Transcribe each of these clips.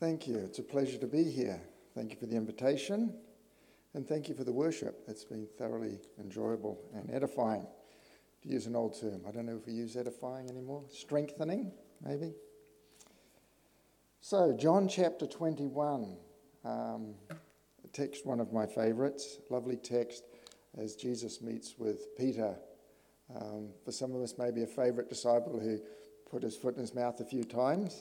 Thank you. It's a pleasure to be here. Thank you for the invitation, and thank you for the worship. It's been thoroughly enjoyable and edifying, to use an old term. I don't know if we use edifying anymore. Strengthening, maybe. So, John chapter 21, a text, one of my favourites, lovely text as Jesus meets with Peter. For some of us, maybe a favourite disciple who put his foot in his mouth a few times.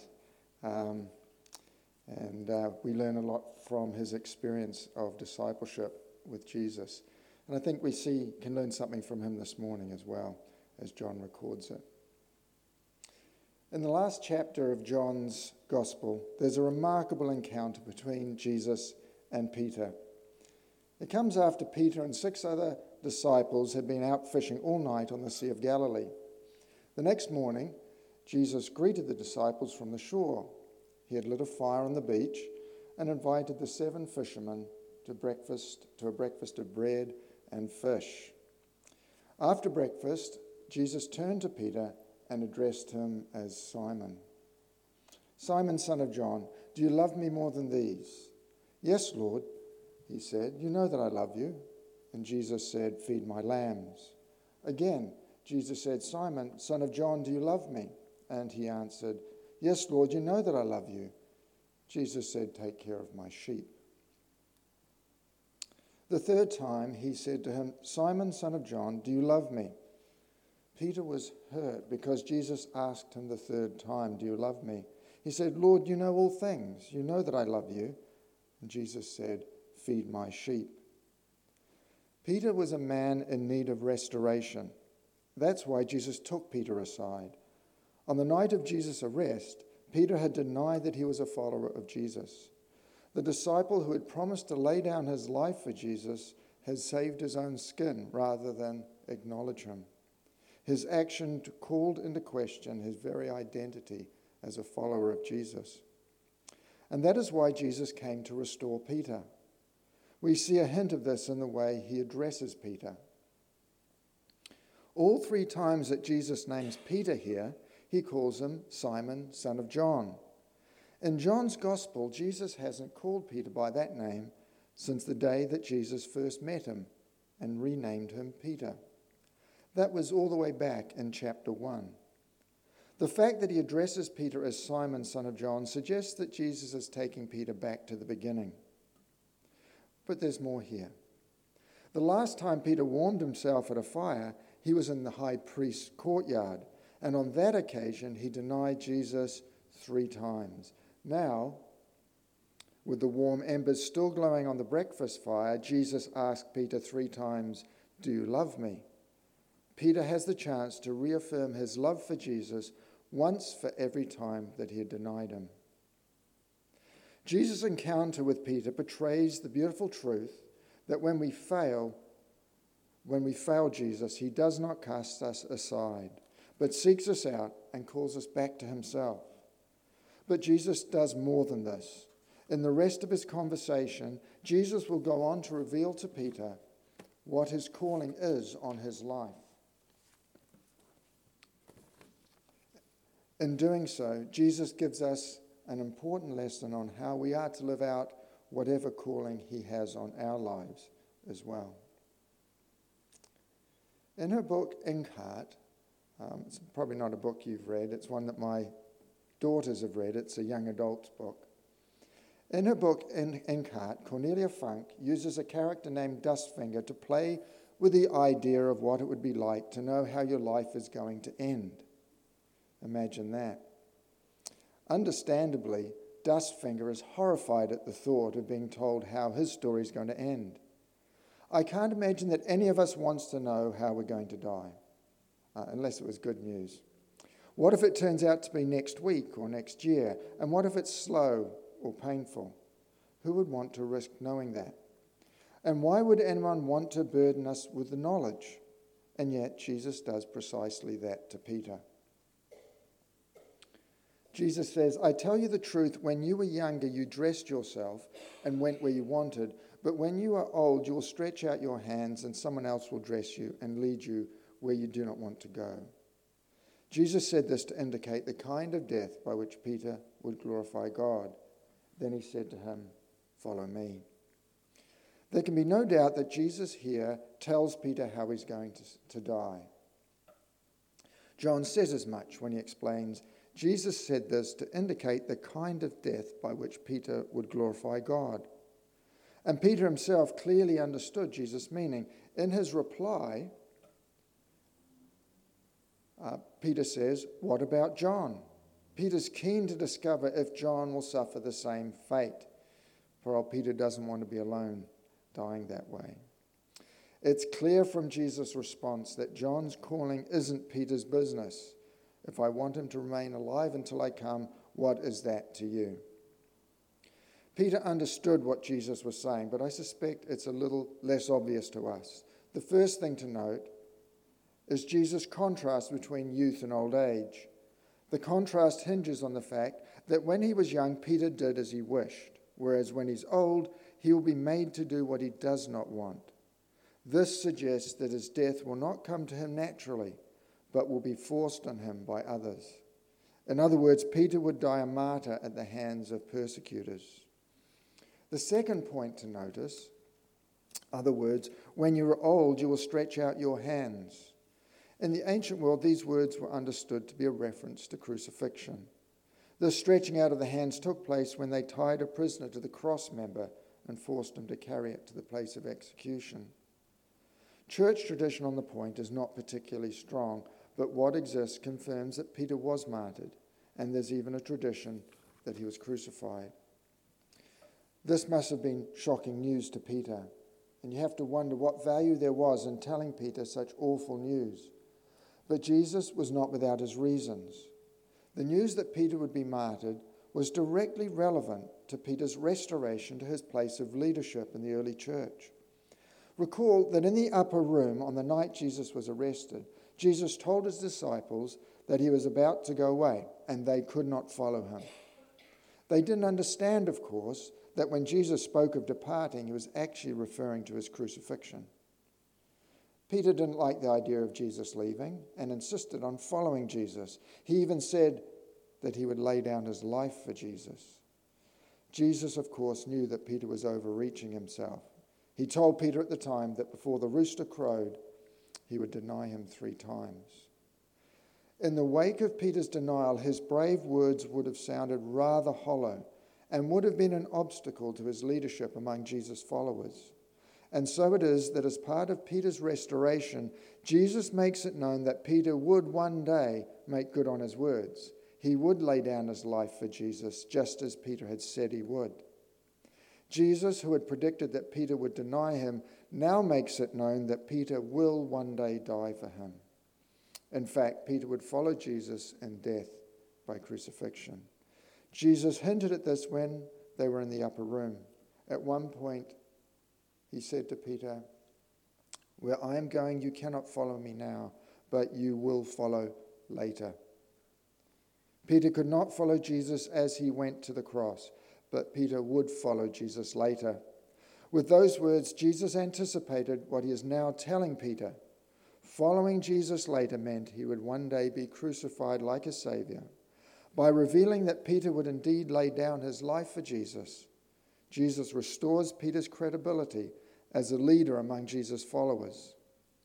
And we learn a lot from his experience of discipleship with Jesus. And I think we can learn something from him this morning as well, as John records it. In the last chapter of John's Gospel, there's a remarkable encounter between Jesus and Peter. It comes after Peter and 6 other disciples had been out fishing all night on the Sea of Galilee. The next morning, Jesus greeted the disciples from the shore. He had lit a fire on the beach and invited the 7 fishermen to a breakfast of bread and fish. After breakfast, Jesus turned to Peter and addressed him as Simon. "Simon, son of John, do you love me more than these?" "Yes, Lord," he said. "You know that I love you." And Jesus said, "Feed my lambs." Again, Jesus said, "Simon, son of John, do you love me?" And he answered, "Yes, Lord, you know that I love you." Jesus said, "Take care of my sheep." The third time he said to him, "Simon, son of John, do you love me?" Peter was hurt because Jesus asked him the third time, "Do you love me?" He said, "Lord, you know all things. You know that I love you." And Jesus said, "Feed my sheep." Peter was a man in need of restoration. That's why Jesus took Peter aside. On the night of Jesus' arrest, Peter had denied that he was a follower of Jesus. The disciple who had promised to lay down his life for Jesus has saved his own skin rather than acknowledge him. His action called into question his very identity as a follower of Jesus. And that is why Jesus came to restore Peter. We see a hint of this in the way he addresses Peter. All 3 times that Jesus names Peter here, he calls him Simon, son of John. In John's Gospel, Jesus hasn't called Peter by that name since the day that Jesus first met him and renamed him Peter. That was all the way back in chapter 1. The fact that he addresses Peter as Simon, son of John, suggests that Jesus is taking Peter back to the beginning. But there's more here. The last time Peter warmed himself at a fire, he was in the high priest's courtyard. And on that occasion, he denied Jesus 3 times. Now, with the warm embers still glowing on the breakfast fire, Jesus asked Peter 3 times, "Do you love me?" Peter has the chance to reaffirm his love for Jesus once for every time that he had denied him. Jesus' encounter with Peter portrays the beautiful truth that when we fail Jesus, he does not cast us aside, but seeks us out and calls us back to himself. But Jesus does more than this. In the rest of his conversation, Jesus will go on to reveal to Peter what his calling is on his life. In doing so, Jesus gives us an important lesson on how we are to live out whatever calling he has on our lives as well. In her book, Inkheart, it's probably not a book you've read, it's one that my daughters have read, it's a young adult's book. In her book, Inkheart, Cornelia Funk uses a character named Dustfinger to play with the idea of what it would be like to know how your life is going to end. Imagine that. Understandably, Dustfinger is horrified at the thought of being told how his story is going to end. I can't imagine that any of us wants to know how we're going to die, unless it was good news. What if it turns out to be next week or next year? And what if it's slow or painful? Who would want to risk knowing that? And why would anyone want to burden us with the knowledge? And yet Jesus does precisely that to Peter. Jesus says, "I tell you the truth, when you were younger, you dressed yourself and went where you wanted. But when you are old, you will stretch out your hands and someone else will dress you and lead you where you do not want to go." Jesus said this to indicate the kind of death by which Peter would glorify God. Then he said to him, "Follow me." There can be no doubt that Jesus here tells Peter how he's going to die. John says as much when he explains, Jesus said this to indicate the kind of death by which Peter would glorify God. And Peter himself clearly understood Jesus' meaning. In his reply, Peter says, "What about John?" Peter's keen to discover if John will suffer the same fate. For old Peter doesn't want to be alone, dying that way. It's clear from Jesus' response that John's calling isn't Peter's business. If I want him to remain alive until I come, what is that to you? Peter understood what Jesus was saying, but I suspect it's a little less obvious to us. The first thing to note is Jesus' contrast between youth and old age. The contrast hinges on the fact that when he was young, Peter did as he wished, whereas when he's old, he will be made to do what he does not want. This suggests that his death will not come to him naturally, but will be forced on him by others. In other words, Peter would die a martyr at the hands of persecutors. The second point to notice, other words, when you are old, you will stretch out your hands. In the ancient world, these words were understood to be a reference to crucifixion. The stretching out of the hands took place when they tied a prisoner to the cross member and forced him to carry it to the place of execution. Church tradition on the point is not particularly strong, but what exists confirms that Peter was martyred, and there's even a tradition that he was crucified. This must have been shocking news to Peter, and you have to wonder what value there was in telling Peter such awful news. But Jesus was not without his reasons. The news that Peter would be martyred was directly relevant to Peter's restoration to his place of leadership in the early church. Recall that in the upper room on the night Jesus was arrested, Jesus told his disciples that he was about to go away and they could not follow him. They didn't understand, of course, that when Jesus spoke of departing, he was actually referring to his crucifixion. Peter didn't like the idea of Jesus leaving and insisted on following Jesus. He even said that he would lay down his life for Jesus. Jesus, of course, knew that Peter was overreaching himself. He told Peter at the time that before the rooster crowed, he would deny him 3 times. In the wake of Peter's denial, his brave words would have sounded rather hollow and would have been an obstacle to his leadership among Jesus' followers. And so it is that as part of Peter's restoration, Jesus makes it known that Peter would one day make good on his words. He would lay down his life for Jesus, just as Peter had said he would. Jesus, who had predicted that Peter would deny him, now makes it known that Peter will one day die for him. In fact, Peter would follow Jesus in death by crucifixion. Jesus hinted at this when they were in the upper room. At one point, he said to Peter, "Where I am going, you cannot follow me now, but you will follow later." Peter could not follow Jesus as he went to the cross, but Peter would follow Jesus later. With those words, Jesus anticipated what he is now telling Peter. Following Jesus later meant he would one day be crucified like a Savior. By revealing that Peter would indeed lay down his life for Jesus, Jesus restores Peter's credibility as a leader among Jesus' followers.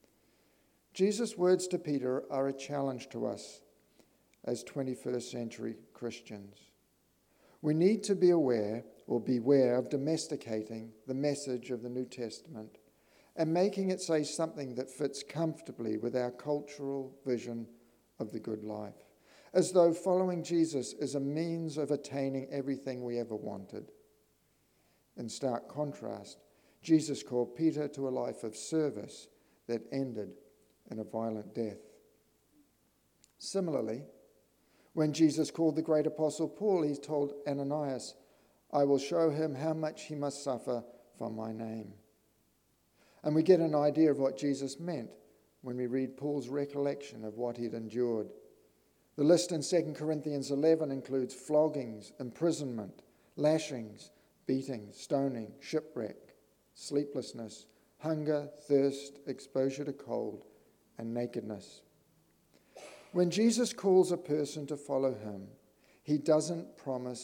Jesus' words to Peter are a challenge to us as 21st century Christians. We need to be aware or beware of domesticating the message of the New Testament and making it say something that fits comfortably with our cultural vision of the good life, as though following Jesus is a means of attaining everything we ever wanted. In stark contrast, Jesus called Peter to a life of service that ended in a violent death. Similarly, when Jesus called the great apostle Paul, he told Ananias, "I will show him how much he must suffer for my name." And we get an idea of what Jesus meant when we read Paul's recollection of what he'd endured. The list in 2 Corinthians 11 includes floggings, imprisonment, lashings, beatings, stoning, shipwreck, sleeplessness, hunger, thirst, exposure to cold, and nakedness. When Jesus calls a person to follow him, he doesn't promise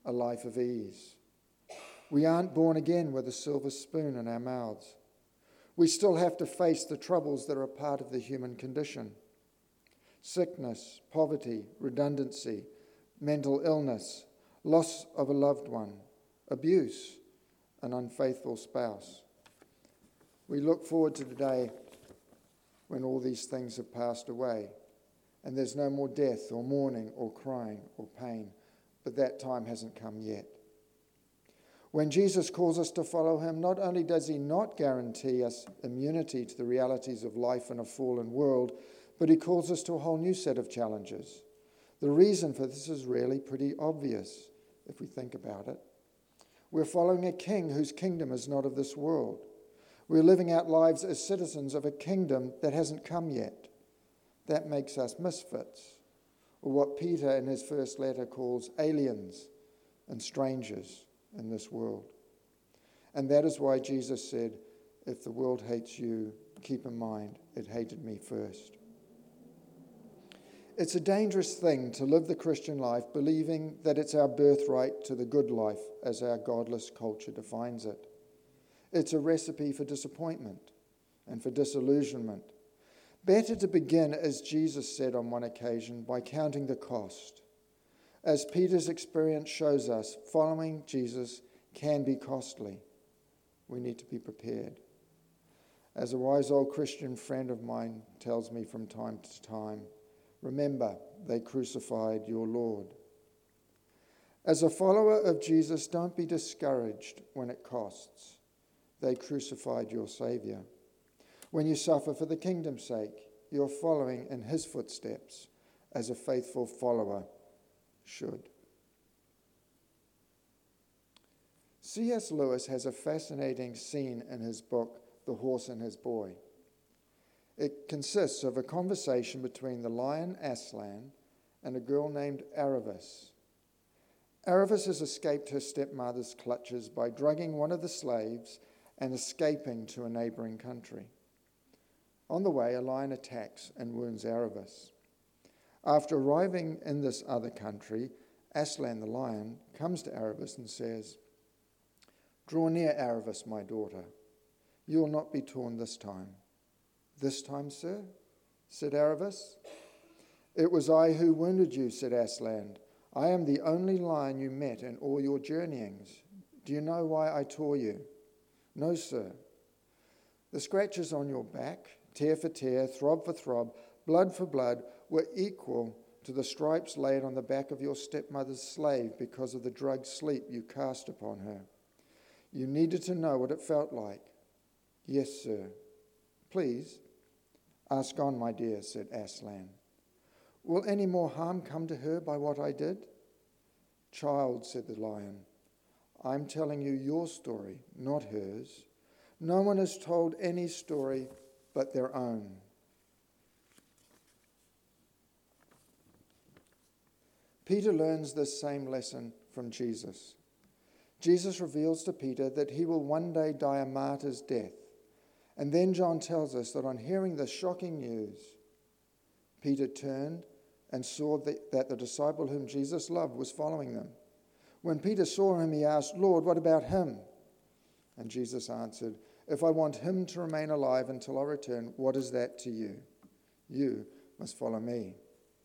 a life of ease. We aren't born again with a silver spoon in our mouths. We still have to face the troubles that are a part of the human condition. Sickness, poverty, redundancy, mental illness, loss of a loved one, abuse, an unfaithful spouse. We look forward to the day when all these things have passed away and there's no more death or mourning or crying or pain, but that time hasn't come yet. When Jesus calls us to follow him, not only does he not guarantee us immunity to the realities of life in a fallen world, but he calls us to a whole new set of challenges. The reason for this is really pretty obvious if we think about it. We're following a king whose kingdom is not of this world. We're living out lives as citizens of a kingdom that hasn't come yet. That makes us misfits, or what Peter in his first letter calls aliens and strangers in this world. And that is why Jesus said, if the world hates you, keep in mind it hated me first. It's a dangerous thing to live the Christian life believing that it's our birthright to the good life as our godless culture defines it. It's a recipe for disappointment and for disillusionment. Better to begin, as Jesus said on one occasion, by counting the cost. As Peter's experience shows us, following Jesus can be costly. We need to be prepared. As a wise old Christian friend of mine tells me from time to time, remember, they crucified your Lord. As a follower of Jesus, don't be discouraged when it costs. They crucified your Savior. When you suffer for the kingdom's sake, you're following in his footsteps as a faithful follower should. C.S. Lewis has a fascinating scene in his book, The Horse and His Boy. It consists of a conversation between the lion Aslan and a girl named Aravis. Aravis has escaped her stepmother's clutches by drugging one of the slaves and escaping to a neighboring country. On the way, a lion attacks and wounds Aravis. After arriving in this other country, Aslan the lion comes to Aravis and says, "Draw near, Aravis, my daughter. You will not be torn this time." "This time, sir?" said Aravis. "It was I who wounded you," said Aslan. "I am the only lion you met in all your journeyings. Do you know why I tore you?" "No, sir." "The scratches on your back, tear for tear, throb for throb, blood for blood, were equal to the stripes laid on the back of your stepmother's slave because of the drugged sleep you cast upon her. You needed to know what it felt like." "Yes, sir." "Please, ask on, my dear," said Aslan. "Will any more harm come to her by what I did?" "Child," said the lion, "I'm telling you your story, not hers. No one has told any story but their own." Peter learns this same lesson from Jesus. Jesus reveals to Peter that he will one day die a martyr's death. And then John tells us that on hearing this shocking news, Peter turned and saw that the disciple whom Jesus loved was following them. When Peter saw him, he asked, "Lord, what about him?" And Jesus answered, "If I want him to remain alive until I return, what is that to you? You must follow me."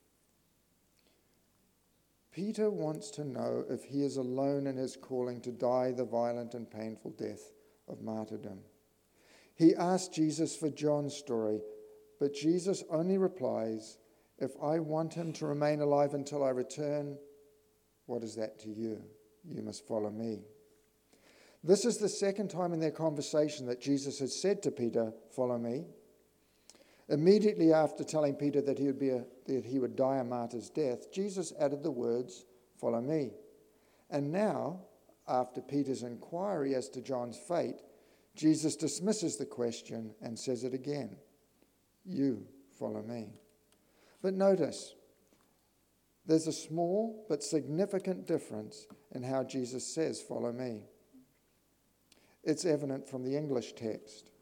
Peter wants to know if he is alone in his calling to die the violent and painful death of martyrdom. He asked Jesus for John's story, but Jesus only replies, "If I want him to remain alive until I return, what is that to you? You must follow me." This is the second time in their conversation that Jesus has said to Peter, "Follow me." Immediately after telling Peter that he would die a martyr's death, Jesus added the words, "Follow me." And now, after Peter's inquiry as to John's fate, Jesus dismisses the question and says it again, "You follow me." But notice, there's a small but significant difference in how Jesus says, "Follow me." It's evident from the English text.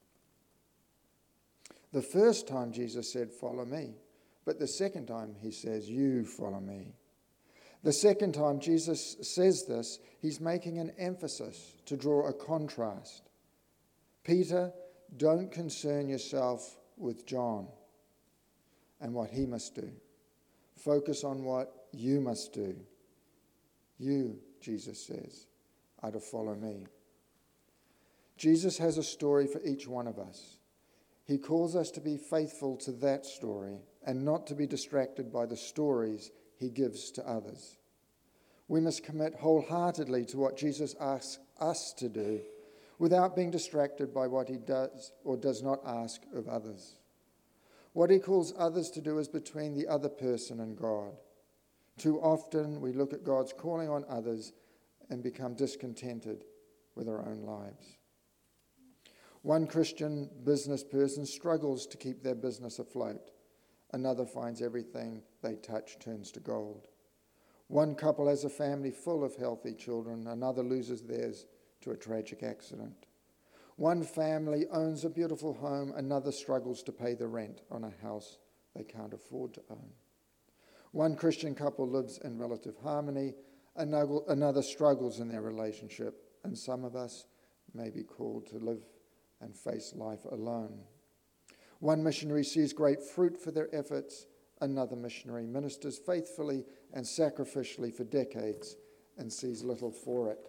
The first time Jesus said, "Follow me," but the second time he says, "You follow me." The second time Jesus says this, he's making an emphasis to draw a contrast. Peter, don't concern yourself with John and what he must do. Focus on what you must do. You, Jesus says, are to follow me. Jesus has a story for each one of us. He calls us to be faithful to that story and not to be distracted by the stories he gives to others. We must commit wholeheartedly to what Jesus asks us to do without being distracted by what he does or does not ask of others. What he calls others to do is between the other person and God. Too often we look at God's calling on others and become discontented with our own lives. One Christian business person struggles to keep their business afloat. Another finds everything they touch turns to gold. One couple has a family full of healthy children. Another loses theirs to a tragic accident. One family owns a beautiful home. Another struggles to pay the rent on a house they can't afford to own. One Christian couple lives in relative harmony. Another struggles in their relationship. And some of us may be called to live and face life alone. One missionary sees great fruit for their efforts. Another missionary ministers faithfully and sacrificially for decades and sees little for it.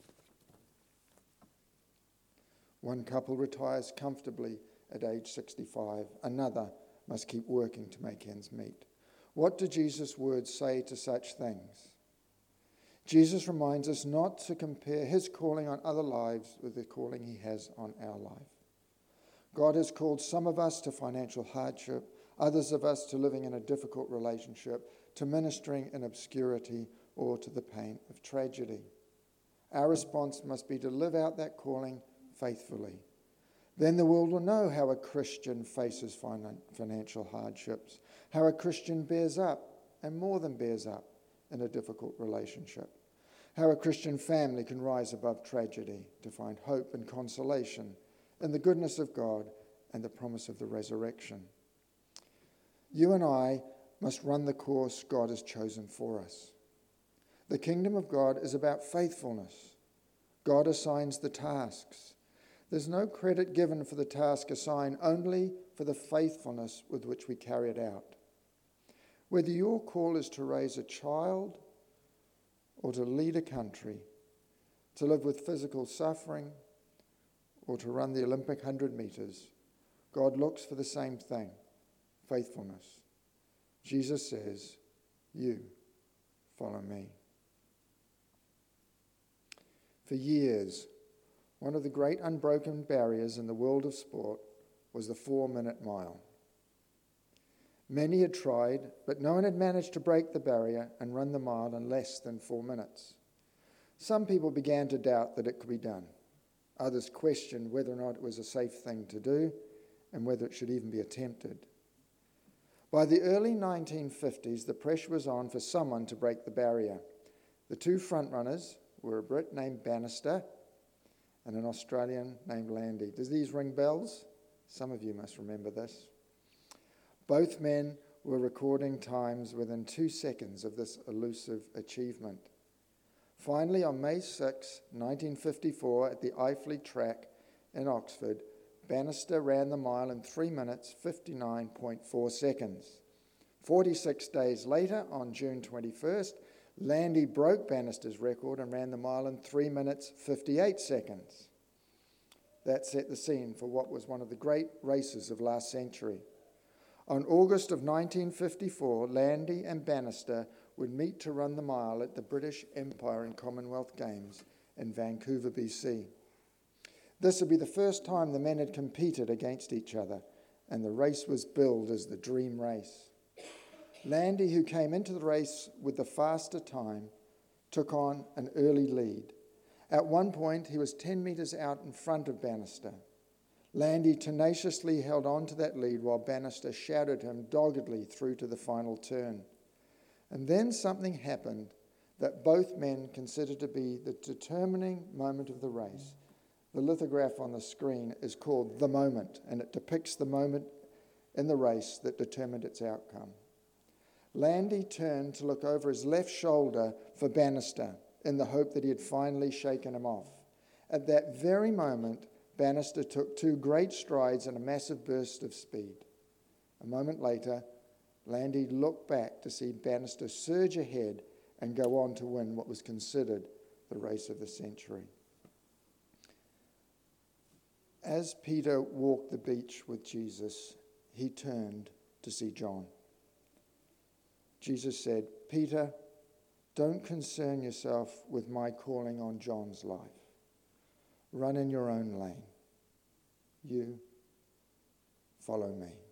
One couple retires comfortably at age 65. Another must keep working to make ends meet. What do Jesus' words say to such things? Jesus reminds us not to compare his calling on other lives with the calling he has on our life. God has called some of us to financial hardship, others of us to living in a difficult relationship, to ministering in obscurity, or to the pain of tragedy. Our response must be to live out that calling faithfully. Then the world will know how a Christian faces financial hardships, how a Christian bears up, and more than bears up, in a difficult relationship, how a Christian family can rise above tragedy to find hope and consolation in the goodness of God and the promise of the resurrection. You and I must run the course God has chosen for us. The kingdom of God is about faithfulness. God assigns the tasks. There's no credit given for the task assigned, only for the faithfulness with which we carry it out. Whether your call is to raise a child or to lead a country, to live with physical suffering or to run the Olympic 100 meters, God looks for the same thing, faithfulness. Jesus says, you follow me. For years, one of the great unbroken barriers in the world of sport was the 4-minute mile. Many had tried, but no one had managed to break the barrier and run the mile in less than 4 minutes. Some people began to doubt that it could be done. Others questioned whether or not it was a safe thing to do and whether it should even be attempted. By the early 1950s, the pressure was on for someone to break the barrier. The two frontrunners were a Brit named Bannister and an Australian named Landy. Does these ring bells? Some of you must remember this. Both men were recording times within 2 seconds of this elusive achievement. Finally, on May 6, 1954, at the Iffley track in Oxford, Bannister ran the mile in 3 minutes, 59.4 seconds. 46 days later, on June 21st, Landy broke Bannister's record and ran the mile in 3 minutes, 58 seconds. That set the scene for what was one of the great races of last century. On August of 1954, Landy and Bannister would meet to run the mile at the British Empire and Commonwealth Games in Vancouver, BC. This would be the first time the men had competed against each other, and the race was billed as the dream race. Landy, who came into the race with the faster time, took on an early lead. At one point, he was 10 metres out in front of Bannister. Landy tenaciously held on to that lead while Bannister shouted him doggedly through to the final turn. And then something happened that both men considered to be the determining moment of the race. The lithograph on the screen is called The Moment, and it depicts the moment in the race that determined its outcome. Landy turned to look over his left shoulder for Bannister in the hope that he had finally shaken him off. At that very moment, Bannister took 2 great strides and a massive burst of speed. A moment later, Landy looked back to see Bannister surge ahead and go on to win what was considered the race of the century. As Peter walked the beach with Jesus, he turned to see John. Jesus said, "Peter, don't concern yourself with my calling on John's life. Run in your own lane. You follow me."